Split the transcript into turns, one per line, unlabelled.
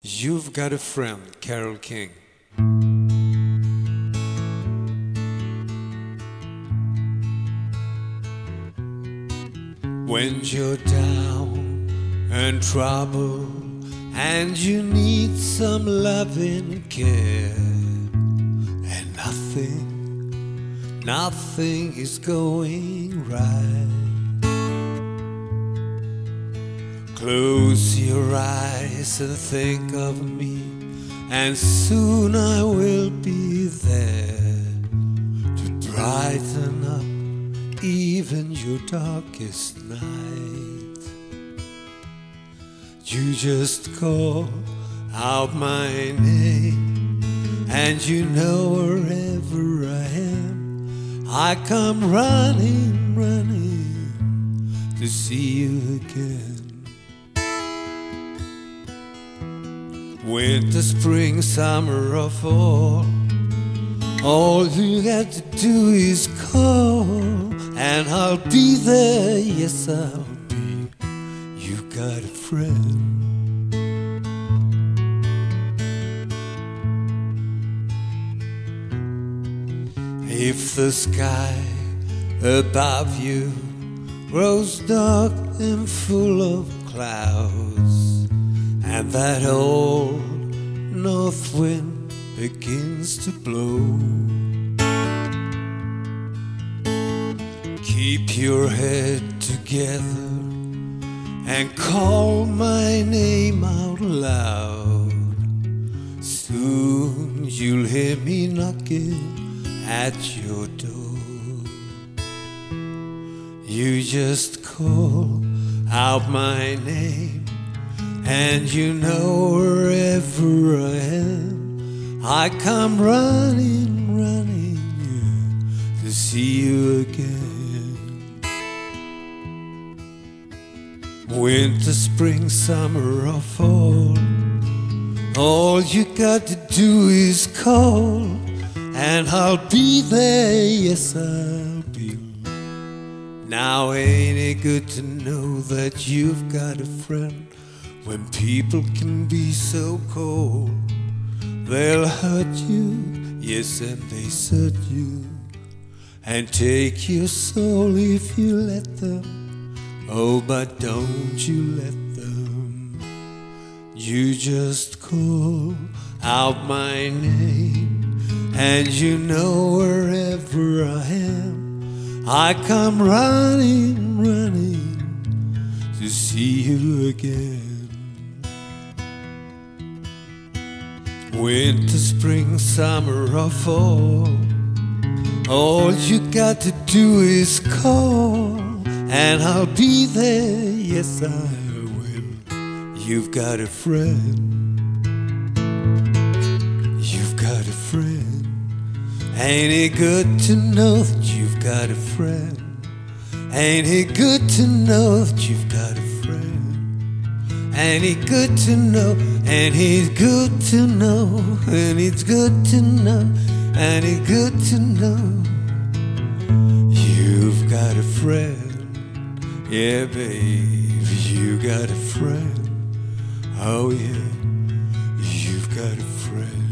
You've Got a Friend, Carole King. When you're down and trouble and you need some loving and care, and nothing is going right, close your eyes and think of me, and soon I will be there to brighten up even your darkest night. You just call out my name, and you know wherever I am, I come running, running to see you again. Winter, spring, summer or fall, all you got to do is call, and I'll be there, yes I'll be. You got a friend. If the sky above you grows dark and full of clouds, and that old north wind begins to blow, keep your head together and call my name out loud. Soon you'll hear me knocking at your door. You just call out my name, and you know wherever I am, I come running, running, yeah, to see you again. Winter, spring, summer or fall, all you got to do is call, and I'll be there, yes I'll be. Now ain't it good to know that you've got a friend? When people can be so cold, they'll hurt you, yes, and they desert you, and take your soul if you let them. Oh, but don't you let them. You just call out my name, and you know wherever I am, I come running, running to see you again. Winter, spring, summer or fall, all you got to do is call, and I'll be there, yes I will. You've got a friend. You've got a friend. Ain't it good to know that you've got a friend? Ain't it good to know that you've got a friend? Ain't it good to know? And it's good to know, and it's good to know, and it's good to know you've got a friend. Yeah, babe, you got a friend. Oh yeah, you've got a friend.